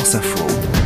France Info.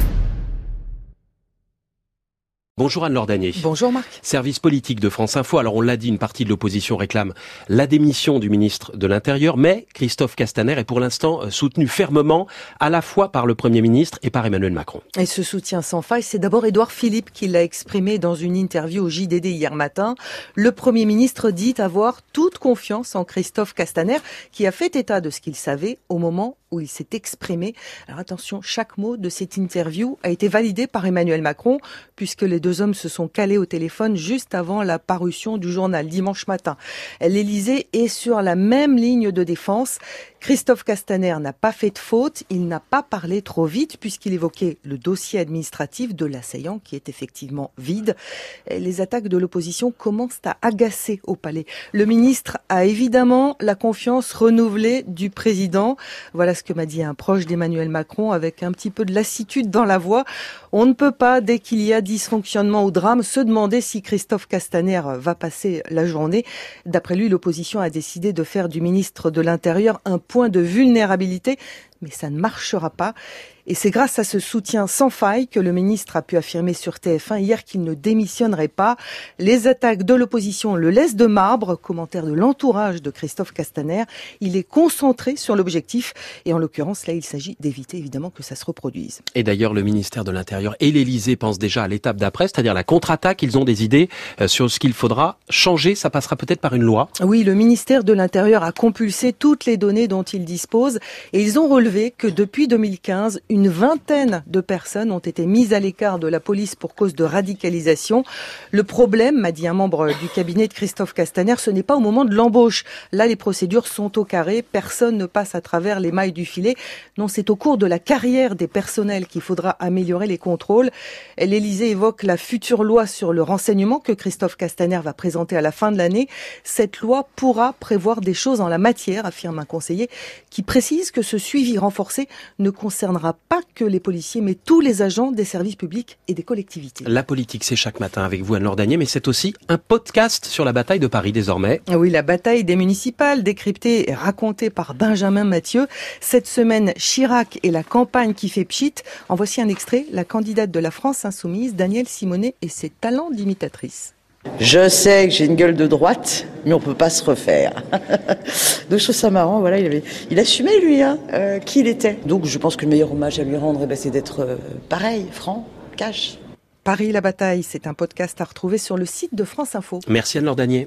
Bonjour Anne Lordanier. Bonjour Marc. Service politique de France Info. Alors on l'a dit, une partie de l'opposition réclame la démission du ministre de l'Intérieur, mais Christophe Castaner est pour l'instant soutenu fermement à la fois par le Premier ministre et par Emmanuel Macron. Et ce soutien sans faille, c'est d'abord Édouard Philippe qui l'a exprimé dans une interview au JDD hier matin. Le Premier ministre dit avoir toute confiance en Christophe Castaner, qui a fait état de ce qu'il savait au moment où il s'est exprimé. Alors attention, chaque mot de cette interview a été validé par Emmanuel Macron, puisque les deux hommes se sont calés au téléphone juste avant la parution du journal dimanche matin. L'Élysée est sur la même ligne de défense. Christophe Castaner n'a pas fait de faute, il n'a pas parlé trop vite puisqu'il évoquait le dossier administratif de l'assaillant qui est effectivement vide. Les attaques de l'opposition commencent à agacer au palais. Le ministre a évidemment la confiance renouvelée du président. Voilà ce que m'a dit un proche d'Emmanuel Macron avec un petit peu de lassitude dans la voix. On ne peut pas, dès qu'il y a dysfonctionnement ou drame, se demander si Christophe Castaner va passer la journée. D'après lui, l'opposition a décidé de faire du ministre de l'Intérieur un point de vulnérabilité, mais ça ne marchera pas. Et c'est grâce à ce soutien sans faille que le ministre a pu affirmer sur TF1 hier qu'il ne démissionnerait pas. Les attaques de l'opposition le laissent de marbre. Commentaire de l'entourage de Christophe Castaner. Il est concentré sur l'objectif. Et en l'occurrence, là, il s'agit d'éviter évidemment que ça se reproduise. Et d'ailleurs, le ministère de l'Intérieur et l'Élysée pensent déjà à l'étape d'après, c'est-à-dire la contre-attaque. Ils ont des idées sur ce qu'il faudra changer. Ça passera peut-être par une loi. Oui, le ministère de l'Intérieur a compulsé toutes les données dont il dispose. Et ils ont relevé que depuis 2015, une vingtaine de personnes ont été mises à l'écart de la police pour cause de radicalisation. Le problème, m'a dit un membre du cabinet de Christophe Castaner, ce n'est pas au moment de l'embauche. Là, les procédures sont au carré, personne ne passe à travers les mailles du filet. Non, c'est au cours de la carrière des personnels qu'il faudra améliorer les contrôles. L'Élysée évoque la future loi sur le renseignement que Christophe Castaner va présenter à la fin de l'année. Cette loi pourra prévoir des choses en la matière, affirme un conseiller, qui précise que ce suivi renforcé ne concernera pas que les policiers, mais tous les agents des services publics et des collectivités. La politique, c'est chaque matin avec vous, Anne Lordanier, mais c'est aussi un podcast sur la bataille de Paris désormais. Oui, la bataille des municipales, décryptée et racontée par Benjamin Mathieu. Cette semaine, Chirac et la campagne qui fait pchit. En voici un extrait, la candidate de la France Insoumise, Danielle Simonet, et ses talents d'imitatrice. Je sais que j'ai une gueule de droite, mais on peut pas se refaire. Donc je trouve ça marrant, voilà, il assumait lui, qui il était. Donc je pense que le meilleur hommage à lui rendre, c'est d'être pareil, franc, cash. Paris, la bataille, c'est un podcast à retrouver sur le site de France Info. Merci Anne Lordanier.